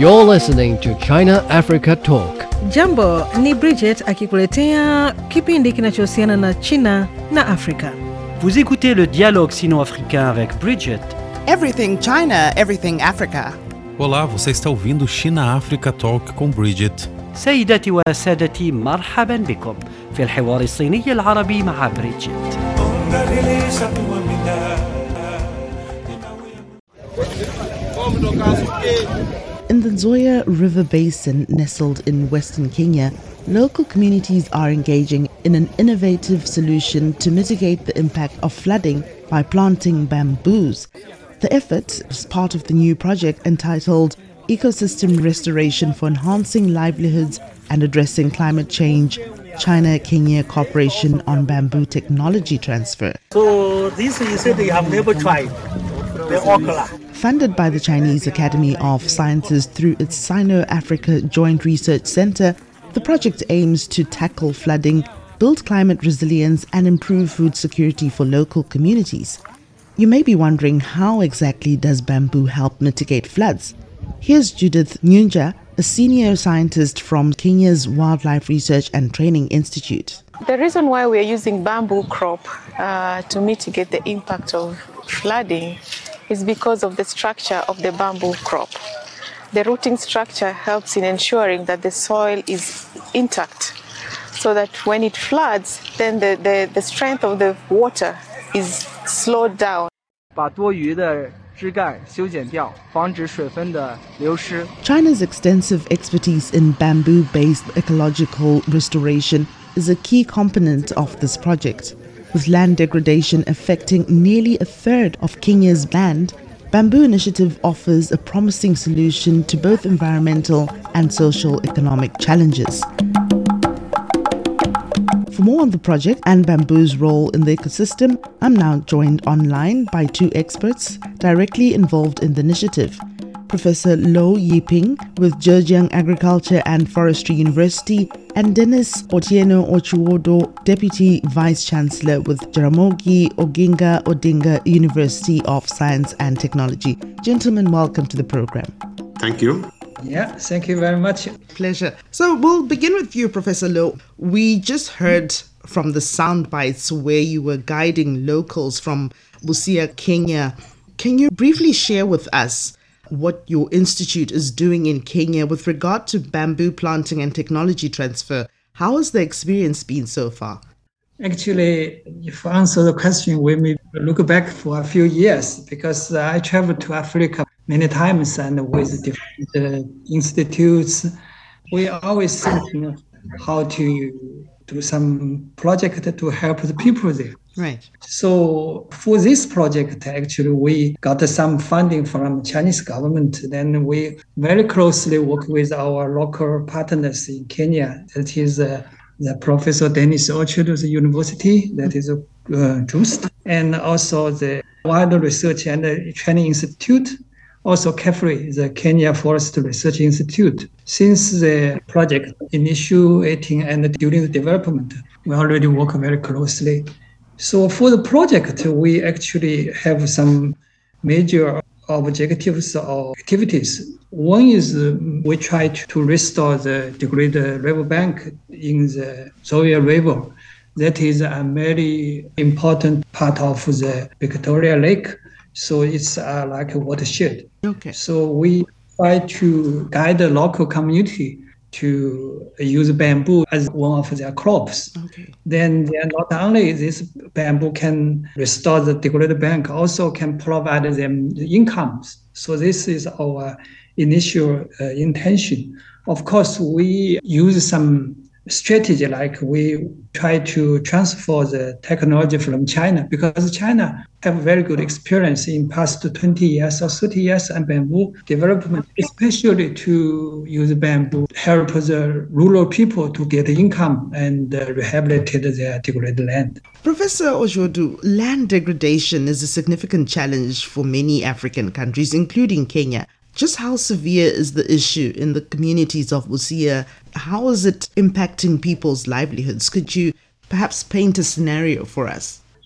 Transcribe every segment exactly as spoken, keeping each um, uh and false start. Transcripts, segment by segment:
You're listening to China Africa Talk. Jambo, ni Bridget akikuletea kipindi kinachohusiana na China na Afrika. Vous écoutez le dialogue sino-africain avec Bridget. Everything China, everything Africa. Olá, você está ouvindo China Africa Talk com Bridget. سيداتي وسادتي مرحبا بكم في الحوار الصيني العربي مع بريدجيت. In the Nzoia River Basin, nestled in western Kenya, local communities are engaging in an innovative solution to mitigate the impact of flooding by planting bamboos. The effort is part of the new project entitled Ecosystem Restoration for Enhancing Livelihoods and Addressing Climate Change, China-Kenya Cooperation on Bamboo Technology Transfer. So this you said you have never tried the okra. Funded by the Chinese Academy of Sciences through its Sino-Africa Joint Research Center, the project aims to tackle flooding, build climate resilience and improve food security for local communities. You may be wondering, how exactly does bamboo help mitigate floods? Here's Judith Nyunja, a senior scientist from Kenya's Wildlife Research and Training Institute. The reason why we are using bamboo crop uh, to mitigate the impact of flooding is because of the structure of the bamboo crop. The rooting structure helps in ensuring that the soil is intact, so that when it floods, then the, the, the strength of the water is slowed down. China's extensive expertise in bamboo-based ecological restoration is a key component of this project. With land degradation affecting nearly a third of Kenya's land, Bamboo Initiative offers a promising solution to both environmental and social-economic challenges. For more on the project and bamboo's role in the ecosystem, I'm now joined online by two experts directly involved in the initiative. Professor Lo Yiping with Zhejiang Agriculture and Forestry University, and Dennis Otieno Ochuodo, Deputy Vice-Chancellor with Jaramogi Oginga Odinga University of Science and Technology. Gentlemen, welcome to the program. Thank you. Yeah, thank you very much. Pleasure. So we'll begin with you, Professor Lo. We just heard from the sound bites where you were guiding locals from Busia, Kenya. Can you briefly share with us what your institute is doing in Kenya with regard to bamboo planting and technology transfer? How has the experience been so far? Actually, if I answer the question, we may look back for a few years, because I traveled to Africa many times and with different uh, institutes. We are always thinking how to do some project to help the people there. Right. So for this project, actually, we got some funding from Chinese government. Then we very closely work with our local partners in Kenya. That is uh, the Professor Dennis Ochuodo University, that is uh, Just, and also the Wild Research and Training Institute, also KEFRI, the Kenya Forest Research Institute. Since the project initiating and during the development, we already work very closely. So for the project, we actually have some major objectives or activities. One is uh, we try to restore the degraded riverbank in the Nzoia River. That is a very important part of the Victoria Lake. So it's uh, like a watershed. Okay. So we try to guide the local community to use bamboo as one of their crops. Okay. Then not only this bamboo can restore the degraded bank, also can provide them incomes. So this is our initial uh, intention. Of course, we use some strategy, like we try to transfer the technology from China, because China have very good experience in past twenty years or thirty years in bamboo development, especially to use bamboo, help the rural people to get income and uh, rehabilitate their degraded land. Professor Ochuodo, land degradation is a significant challenge for many African countries, including Kenya. Just how severe is the issue in the communities of Busia? How is it impacting people's livelihoods? Could you perhaps paint a scenario for us?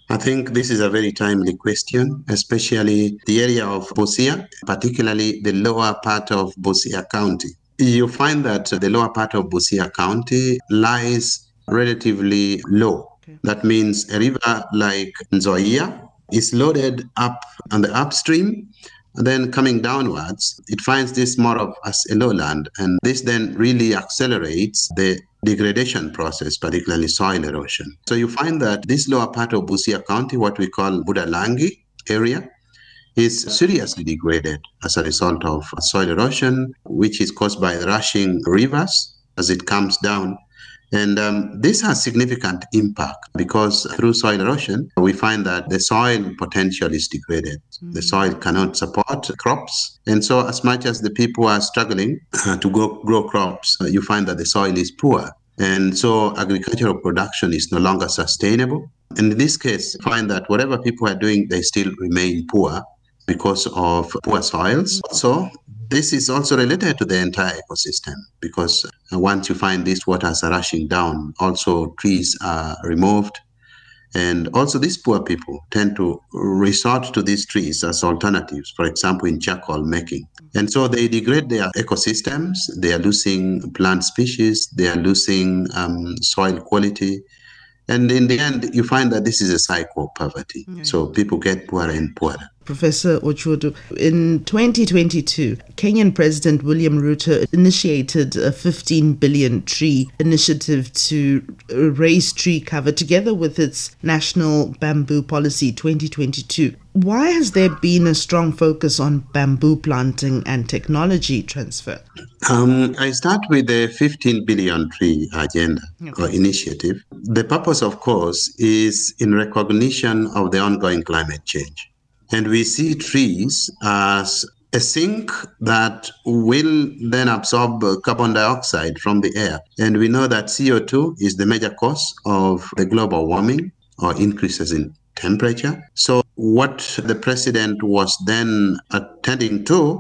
I think this is a very timely question, especially the area of Busia, particularly the lower part of Busia County. You find that the lower part of Busia County lies relatively low. Okay. That means a river like Nzoia is loaded up on the upstream, and then coming downwards, it finds this more of as a lowland, and this then really accelerates the degradation process, particularly soil erosion. So you find that this lower part of Busia County, what we call Budalangi area, is seriously degraded as a result of soil erosion, which is caused by rushing rivers as it comes down. And um, this has significant impact because through soil erosion, we find that the soil potential is degraded. Mm-hmm. The soil cannot support crops. And so as much as the people are struggling uh, to grow, grow crops, uh, you find that the soil is poor. And so agricultural production is no longer sustainable. And in this case, you find that whatever people are doing, they still remain poor because of poor soils. So this is also related to the entire ecosystem because once you find these waters are rushing down, also trees are removed. And also these poor people tend to resort to these trees as alternatives, for example, in charcoal making. And so they degrade their ecosystems, they are losing plant species, they are losing um, soil quality. And in the end, you find that this is a cycle of poverty. Mm-hmm. So people get poorer and poorer. Professor Ochuodo, in twenty twenty-two, Kenyan President William Ruto initiated a fifteen billion tree initiative to raise tree cover together with its National Bamboo Policy twenty twenty-two. Why has there been a strong focus on bamboo planting and technology transfer? Um, I start with the fifteen billion tree agenda okay. or initiative. The purpose, of course, is in recognition of the ongoing climate change. And we see trees as a sink that will then absorb carbon dioxide from the air. And we know that C O two is the major cause of the global warming or increases in temperature. So what the president was then attending to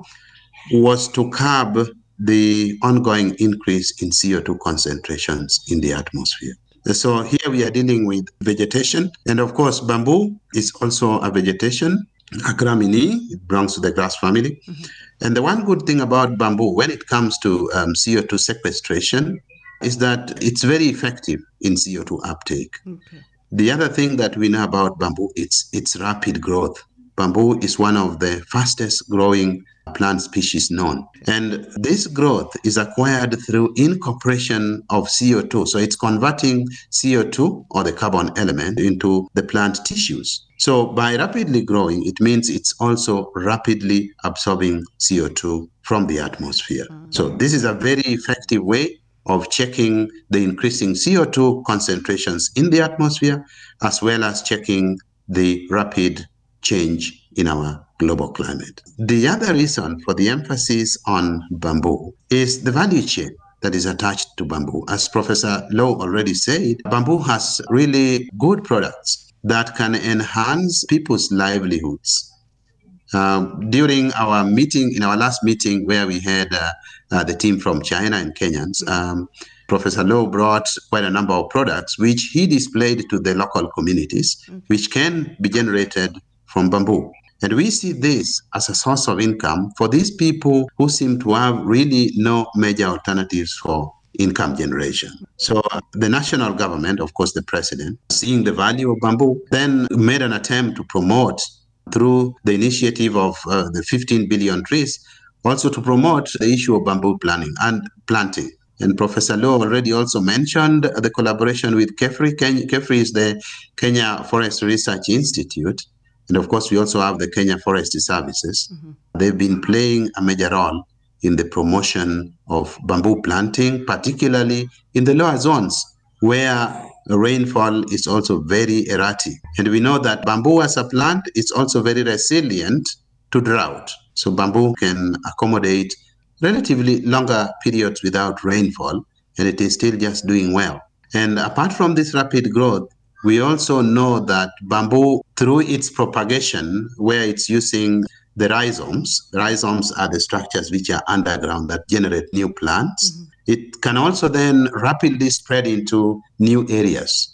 was to curb the ongoing increase in C O two concentrations in the atmosphere. So here we are dealing with vegetation. And of course, bamboo is also a vegetation. A Gramineae, it belongs to the grass family. Mm-hmm. And the one good thing about bamboo when it comes to um, C O two sequestration is that it's very effective in C O two uptake. Okay. The other thing that we know about bamboo, it's its rapid growth. Bamboo is one of the fastest growing plant species known. And this growth is acquired through incorporation of C O two. So it's converting C O two or the carbon element into the plant tissues. So by rapidly growing, it means it's also rapidly absorbing C O two from the atmosphere. Mm-hmm. So this is a very effective way of checking the increasing C O two concentrations in the atmosphere, as well as checking the rapid change in our global climate. The other reason for the emphasis on bamboo is the value chain that is attached to bamboo. As Professor Low already said, bamboo has really good products that can enhance people's livelihoods. Um, during our meeting, in our last meeting where we had uh, uh, the team from China and Kenyans, um, Professor Low brought quite a number of products which he displayed to the local communities, okay. which can be generated from bamboo. And we see this as a source of income for these people who seem to have really no major alternatives for income generation. So uh, the national government, of course, the president, seeing the value of bamboo, then made an attempt to promote through the initiative of uh, the fifteen billion trees, also to promote the issue of bamboo planting and planting. And Professor Low already also mentioned the collaboration with KEFRI. Kenya, KEFRI is the Kenya Forest Research Institute. And of course, we also have the Kenya Forest Services. Mm-hmm. They've been playing a major role in the promotion of bamboo planting, particularly in the lower zones where rainfall is also very erratic. And we know that bamboo as a plant is also very resilient to drought. So bamboo can accommodate relatively longer periods without rainfall, and it is still just doing well. And apart from this rapid growth, we also know that bamboo, through its propagation, where it's using the rhizomes, rhizomes are the structures which are underground that generate new plants. Mm-hmm. It can also then rapidly spread into new areas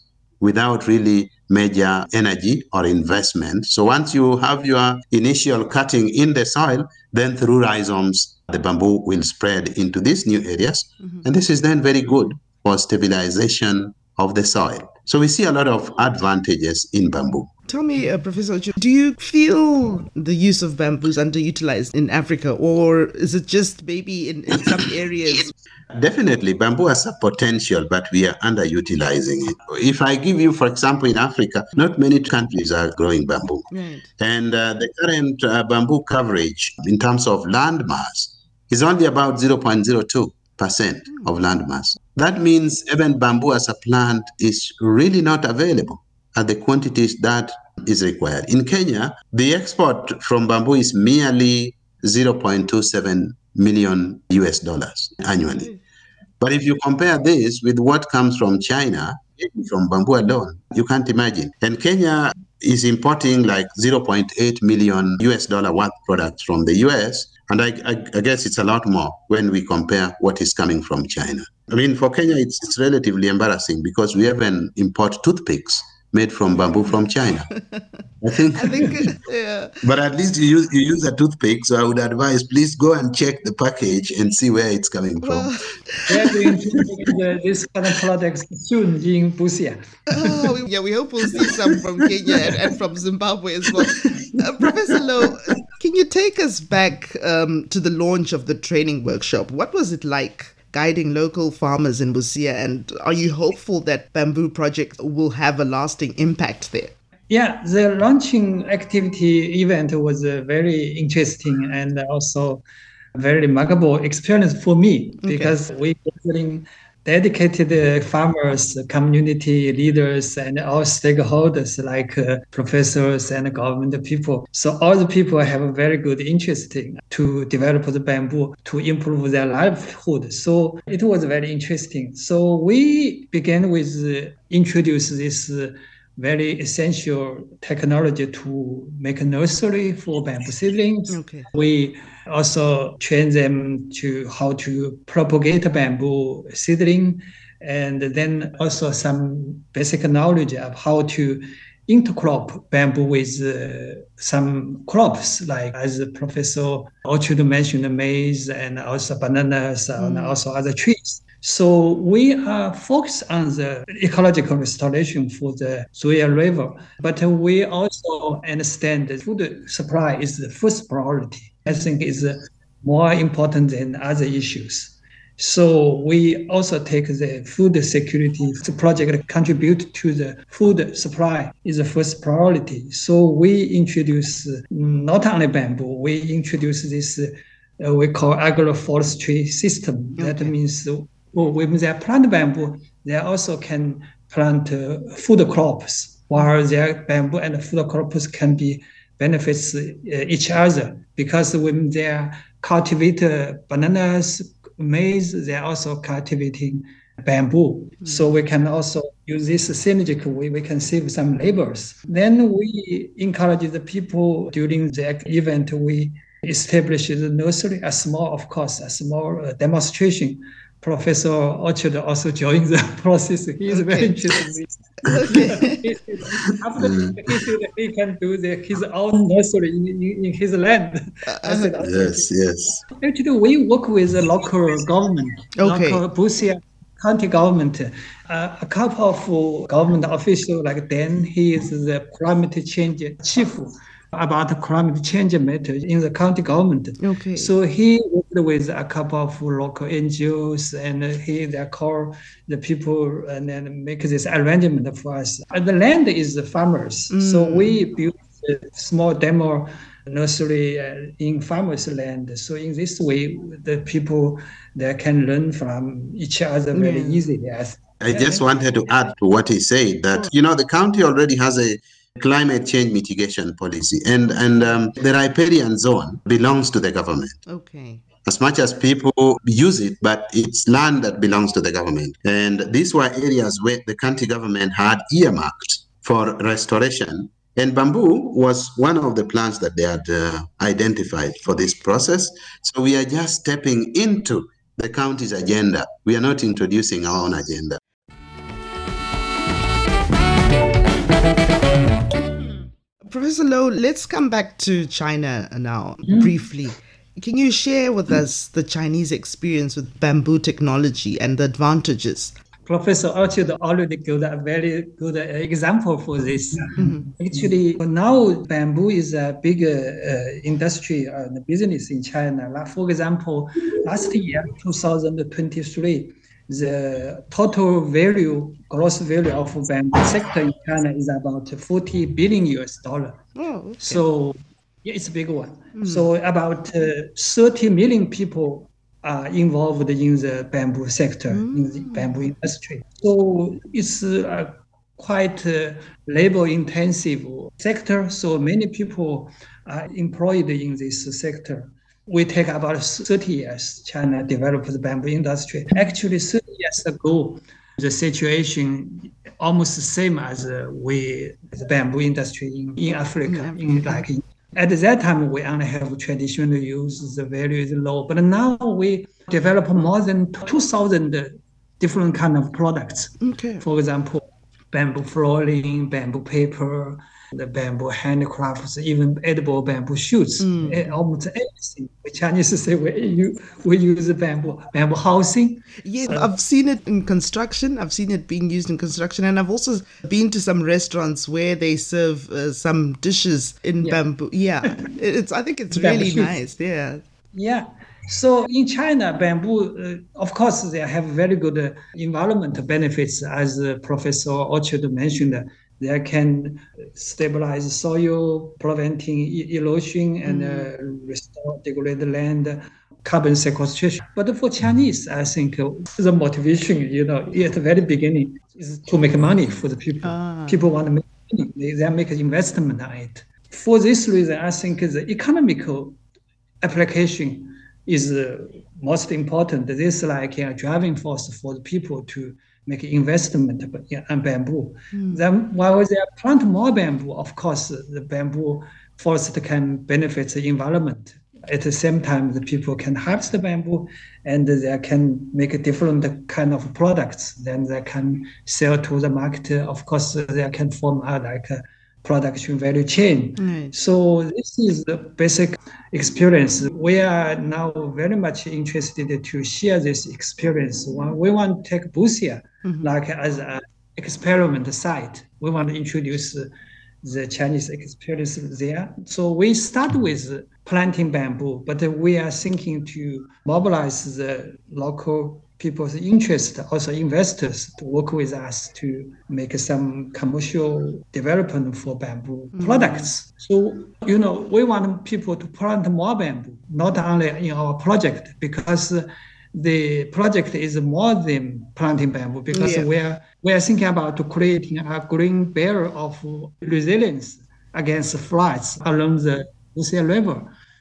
without really major energy or investment. So once you have your initial cutting in the soil, then through rhizomes, the bamboo will spread into these new areas. Mm-hmm. And this is then very good for stabilization of the soil. So we see a lot of advantages in bamboo. Tell me, uh, Professor Ochu, do you feel the use of bamboo is underutilized in Africa, or is it just maybe in, in some areas? Definitely, bamboo has a potential, but we are underutilizing it. If I give you, for example, in Africa, not many countries are growing bamboo. Right. And uh, the current uh, bamboo coverage in terms of land mass is only about zero point zero two percent mm. of land mass. That means even bamboo as a plant is really not available at the quantities that is required. In Kenya, the export from bamboo is merely zero point two seven million U S dollars annually. But if you compare this with what comes from China, from bamboo alone, you can't imagine. And Kenya is importing like zero point eight million U S dollar worth products from the U S. And I, I, I guess it's a lot more when we compare what is coming from China. I mean, for Kenya, it's, it's relatively embarrassing because we even import toothpicks made from bamboo from China. I think, I think yeah. But at least you use, you use a toothpick, so I would advise, please go and check the package and see where it's coming well, from. We are going to make this kind of products soon in Busia. Oh, we, yeah, we hope we'll see some from Kenya and, and from Zimbabwe as well. Uh, Professor Low, can you take us back um, to the launch of the training workshop? What was it like guiding local farmers in Busia, and are you hopeful that Bamboo Project will have a lasting impact there? Yeah, the launching activity event was uh, very interesting and also very remarkable experience for me, okay. because we gathering dedicated uh, farmers, community leaders, and all stakeholders like uh, professors and government people. So all the people have a very good interest in to develop the bamboo to improve their livelihood. So it was very interesting. So we began with uh, introduce this uh, very essential technology to make a nursery for bamboo seedlings. Okay. We also train them to how to propagate bamboo seedling, and then also some basic knowledge of how to intercrop bamboo with uh, some crops, like as Professor Ochu mentioned, maize and also bananas mm. and also other trees. So we are focused on the ecological restoration for the Zoya River, but we also understand that food supply is the first priority. I think is more important than other issues. So we also take the food security project contribute to the food supply is the first priority. So we introduce not only bamboo, we introduce this uh, we call agroforestry system. Okay. That means well, when they plant bamboo, they also can plant uh, food crops, while their bamboo and food crops can be benefits uh, each other, because when they cultivate uh, bananas, maize, they're also cultivating bamboo. Mm-hmm. So we can also use this synergic way, we can save some labors. Then we encourage the people during the event, we establish the nursery, a small, of course, a small uh, demonstration. Professor Ochu also joined the process. He is okay. very interested. Okay. he, after he said he can do the, his own nursery in, in, in his land. I said, okay. Yes, yes. Actually, we work with the local government, okay. local Busia county government. Uh, a couple of government officials like Dan, he is the climate change chief about climate change matters in the county government. Okay. So he worked with a couple of local N G Os, and he they call the people and then make this arrangement for us. And the land is the farmers, mm. so we built a small demo nursery uh, in farmers' land. So in this way, the people they can learn from each other very yeah. easily. I just wanted to add to what he said that, you know, the county already has a climate change mitigation policy, and and um, the riparian zone belongs to the government. Okay. As much as people use it, but it's land that belongs to the government. And these were areas where the county government had earmarked for restoration. And bamboo was one of the plants that they had uh, identified for this process. So we are just stepping into the county's agenda. We are not introducing our own agenda. Professor Low, let's come back to China now, Mm. briefly. Can you share with us the Chinese experience with bamboo technology and the advantages? Professor Orchard already gave a very good uh, example for this. Mhm. Actually, now bamboo is a big uh, uh, industry and uh, business in China. Like, for example, last year, two thousand twenty-three, the total value, gross value of bamboo sector in China is about forty billion U S dollar. Oh, okay. So yeah, it's a big one. Mm. So about uh, thirty million people are involved in the bamboo sector, Mm. in the bamboo industry. So it's a quite uh, labor-intensive sector. So many people are employed in this sector. We take about thirty years, China developed the bamboo industry. Actually, thirty years ago, the situation almost the same as uh, we the bamboo industry in, in Africa. In like in, at that time, we only have traditional use. The value is low, but now we develop more than two thousand different kind of products. Okay. For example, bamboo flooring, bamboo paper, the bamboo handicrafts, even edible bamboo shoots, Mm. eh, almost everything. The Chinese say we, you, we use bamboo, bamboo housing. Yes, Uh, I've seen it in construction. I've seen it being used in construction, and I've also been to some restaurants where they serve uh, some dishes in Yeah. bamboo. Yeah, it's. I think it's Bamboo really shoots. nice. Yeah. Yeah. So in China, bamboo, uh, of course, they have very good uh, environmental benefits, as uh, Professor Orchard mentioned. They can stabilize soil, preventing e- erosion, and uh, restore degraded land, carbon sequestration. But for Chinese, I think uh, the motivation, you know, at the very beginning is to make money for the people. Ah. People want to make money. They, they make an investment on it. For this reason, I think the economical application is uh, most important. This is like a driving force for the people to make investment in bamboo. Then while they plant more bamboo, of course, the bamboo forest can benefit the environment. At the same time, the people can harvest the bamboo and they can make a different kind of products. Then they can sell to the market. Of course, they can form a, like a production value chain. Right. So this is the basic experience. We are now very much interested to share this experience. We want to take Busia Mhm. like as an experiment site. We want to introduce the Chinese experience there. So we start with planting bamboo, but we are thinking to mobilize the local people's interest, also investors, to work with us to make some commercial development for bamboo Mhm. products. So, you know, we want people to plant more bamboo, not only in our project, because the project is more than planting bamboo, because Yeah. we are we are thinking about creating a green barrier of resilience against floods along the Wuxia River.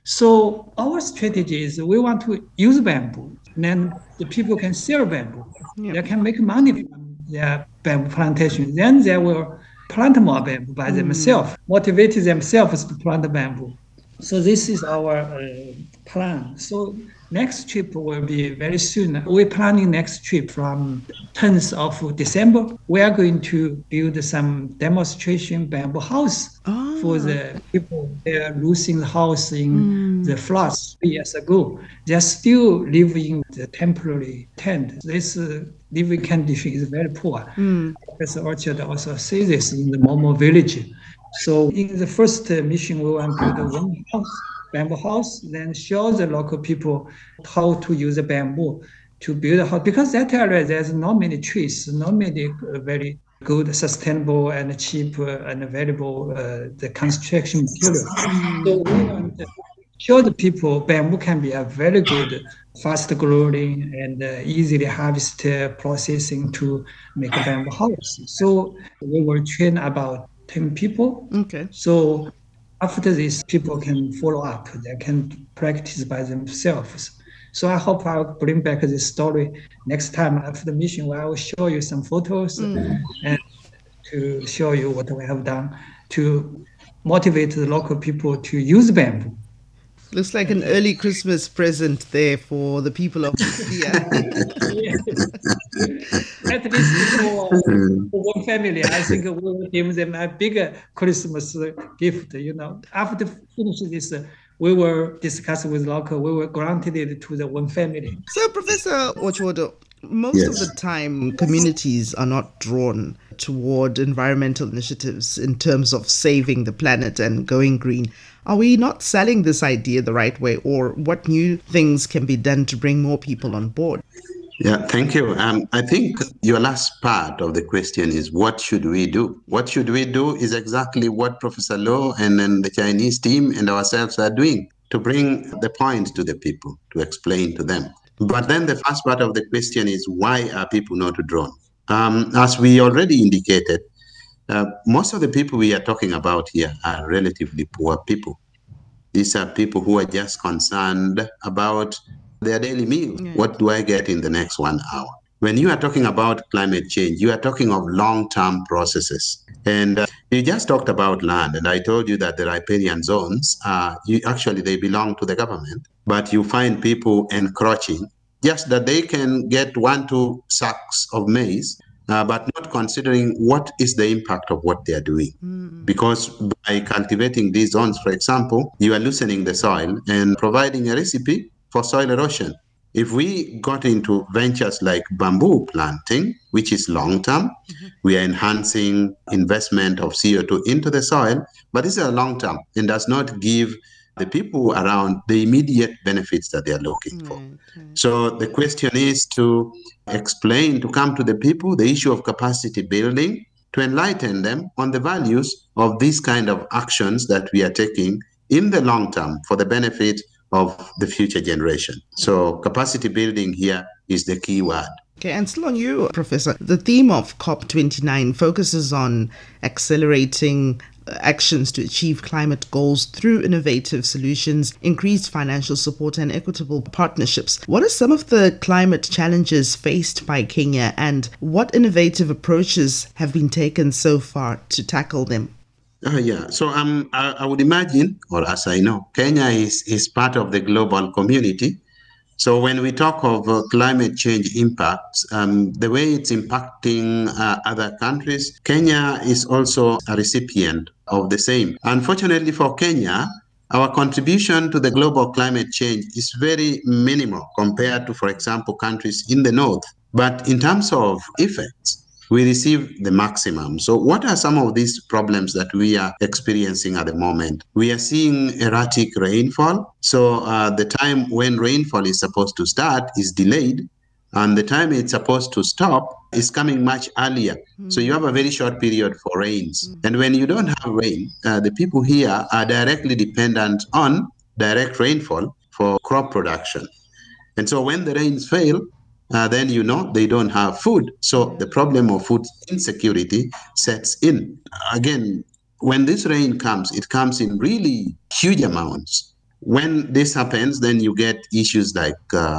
So our strategy is we want to use bamboo, then the people can sell bamboo. Yeah. They can make money from their bamboo plantation. Then they will plant more bamboo by themselves, motivate themselves to plant bamboo. So this is our uh, plan. So next trip will be very soon. We're planning next trip from tenth of December. We are going to build some demonstration bamboo house Ah. for the people. They are losing the house in the floods three years ago. They are still living the temporary tent. This uh, living condition is very poor. Mm. Professor Orchard also says this in the Momo village. So in the first uh, mission, we want to build one house, bamboo house, then show the local people how to use the bamboo to build a house. Because that area, there's not many trees, not many uh, very good, sustainable and cheap uh, and available uh, the construction material. So we want to show the people bamboo can be a very good, fast growing and uh, easily harvest uh, processing to make a bamboo house. So we will train about ten people. Okay. So after this, people can follow up. They can practice by themselves. So I hope I'll bring back this story next time after the mission, where I will show you some photos Mm. and to show you what we have done to motivate the local people to use bamboo. Looks like an early Christmas present there for the people of Lucia. At least for, for one family, I think we will give them a bigger Christmas gift. You know, after finishing this, uh, we will discuss with local. We will grant it to the one family. So, Professor Ochodo, most Yes. of the time, communities are not drawn toward environmental initiatives in terms of saving the planet and going green. Are we not selling this idea the right way, or what new things can be done to bring more people on board? Yeah, thank you. Um, I think your last part of the question is, what should we do? What should we do is exactly what Professor Low and then the Chinese team and ourselves are doing, to bring the point to the people, to explain to them. But then the first part of the question is, why are people not drawn? Um, as we already indicated, uh, most of the people we are talking about here are relatively poor people. These are people who are just concerned about their daily meal. Yeah. What do I get in the next one hour? When you are talking about climate change, you are talking of long-term processes. And uh, you just talked about land, and I told you that the riparian zones, uh, you, actually they belong to the government, but you find people encroaching, just that they can get one, two sacks of maize, uh, but not considering what is the impact of what they are doing. Mm. Because by cultivating these zones, for example, you are loosening the soil and providing a recipe for soil erosion. If we got into ventures like bamboo planting, which is long-term, mm-hmm. we are enhancing investment of C O two into the soil, but this is a long-term and does not give the people around the immediate benefits that they are looking for. Mm-hmm. So the question is to explain, to come to the people, the issue of capacity building, to enlighten them on the values of these kind of actions that we are taking in the long term for the benefit of the future generation. So capacity building here is the key word. Okay, and still on you, Professor. The theme of COP twenty-nine focuses on accelerating actions to achieve climate goals through innovative solutions, increased financial support, and equitable partnerships. What are some of the climate challenges faced by Kenya, and what innovative approaches have been taken so far to tackle them? Uh, yeah, so um, I, I would imagine, or as I know, Kenya is, is part of the global community. So when we talk of uh, climate change impacts, um, the way it's impacting uh, other countries, Kenya is also a recipient of the same. Unfortunately for Kenya, our contribution to the global climate change is very minimal compared to, for example, countries in the north. But in terms of effects, we receive the maximum. So what are some of these problems that we are experiencing at the moment? We are seeing erratic rainfall. So uh, the time when rainfall is supposed to start is delayed, and the time it's supposed to stop is coming much earlier. Mm. So you have a very short period for rains. Mm. And when you don't have rain, uh, the people here are directly dependent on direct rainfall for crop production. And so when the rains fail, Uh, then you know they don't have food. So the problem of food insecurity sets in. Again, when this rain comes, it comes in really huge amounts. When this happens, then you get issues like uh,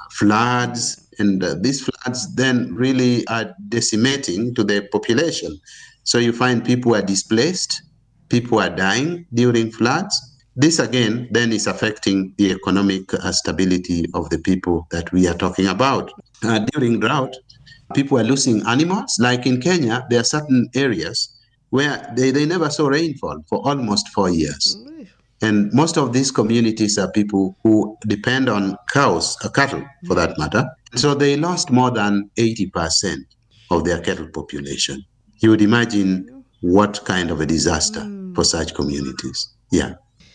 floods, and uh, these floods then really are decimating to the population. So you find people are displaced, people are dying during floods. This again then is affecting the economic uh, stability of the people that we are talking about. Uh, during drought, people are losing animals. Like in Kenya, there are certain areas where they, they never saw rainfall for almost four years. And most of these communities are people who depend on cows, uh, cattle for that matter. So they lost more than eighty percent of their cattle population. You would imagine what kind of a disaster for such communities. Yeah.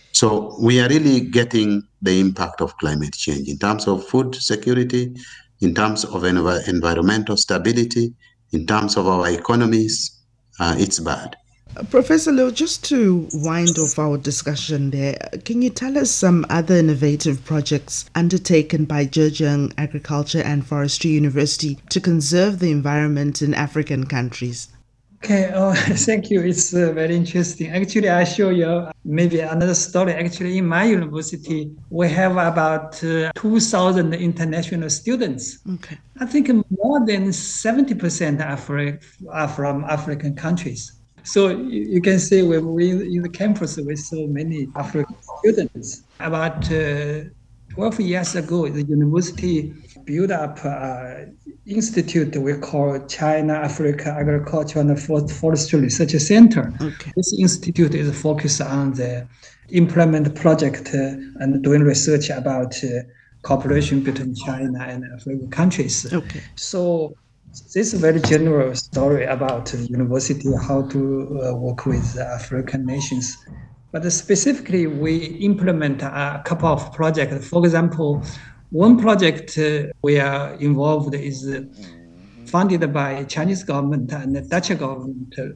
So we are really getting the impact of climate change in terms of food security, in terms of env- environmental stability, in terms of our economies. Uh, it's bad. Uh, Professor Low, just to wind off our discussion there, can you tell us some other innovative projects undertaken by Zhejiang Agriculture and Forestry University to conserve the environment in African countries? Okay, oh, thank you. It's uh, very interesting. Actually, I show you maybe another story. Actually, in my university, we have about uh, two thousand international students. Okay. I think more than seventy percent are, Afri- are from African countries. So you, you can see when we in the campus with so many African students. About uh, twelve years ago, the university built up an institute we call China Africa Agriculture and Forestry Research Center. Okay. This institute is focused on the implement project uh, and doing research about uh, cooperation between China and African countries. Okay. So this is a very general story about the university, how to uh, work with African nations. But specifically, we implement a couple of projects. For example, one project uh, we are involved is uh, funded by Chinese government and the Dutch government uh,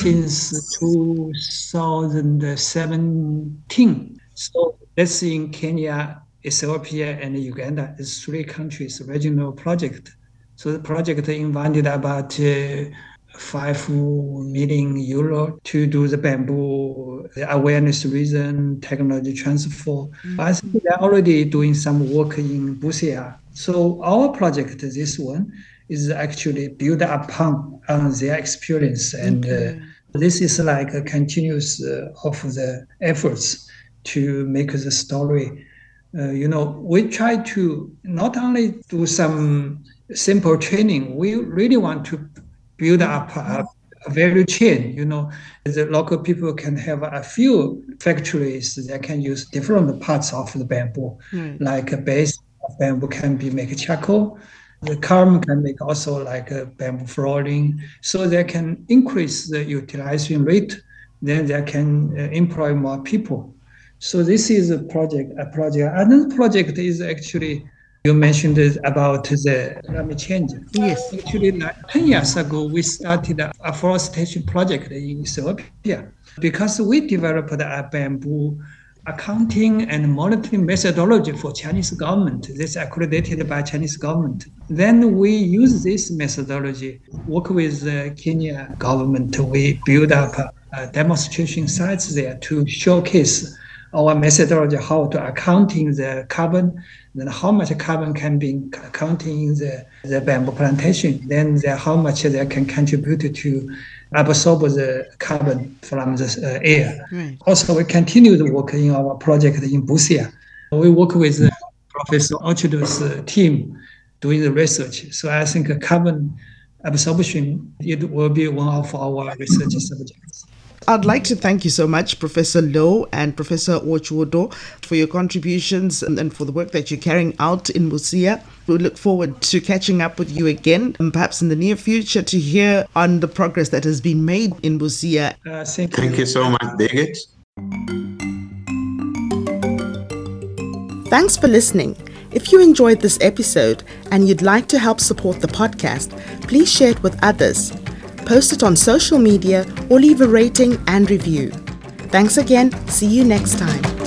since two thousand seventeen. So that's in Kenya, Ethiopia, and Uganda. It's three countries regional project. So the project invited about uh, five million euro to do the bamboo the awareness reason, technology transfer. Mm-hmm. I think they're already doing some work in Busia. So our project, this one, is actually built upon on their experience. And okay. uh, this is like a continuous uh, of the efforts to make the story. Uh, you know, we try to not only do some simple training, we really want to build up a, a value chain. You know, the local people can have a few factories that can use different parts of the bamboo, mm. like a base of bamboo can be make charcoal. The carm can make also like a bamboo flooring, so they can increase the utilization rate. Then they can uh, employ more people. So this is a project. A project. Another project is actually. You mentioned about the climate change. Yes. Actually, like ten years ago, we started a afforestation project in Ethiopia because we developed a bamboo accounting and monitoring methodology for Chinese government. This accredited by Chinese government. Then we use this methodology, work with the Kenya government. We build up a, a demonstration sites there to showcase our methodology, how to accounting the carbon, then how much carbon can be accounting in the, the bamboo plantation, then the, how much they can contribute to absorb the carbon from the uh, air. Right. Also, we continue to work in our project in Busia. We work with uh, Professor Ochido's uh, team doing the research. So I think carbon absorption, it will be one of our research subjects. I'd like to thank you so much, Professor Low and Professor Ochuodo, for your contributions and for the work that you're carrying out in Busia. We look forward to catching up with you again, and perhaps in the near future, to hear on the progress that has been made in Busia. Uh, thank, thank you. you so much, David. Thanks for listening. If you enjoyed this episode and you'd like to help support the podcast, please share it with others. Post it on social media or leave a rating and review. Thanks again. See you next time.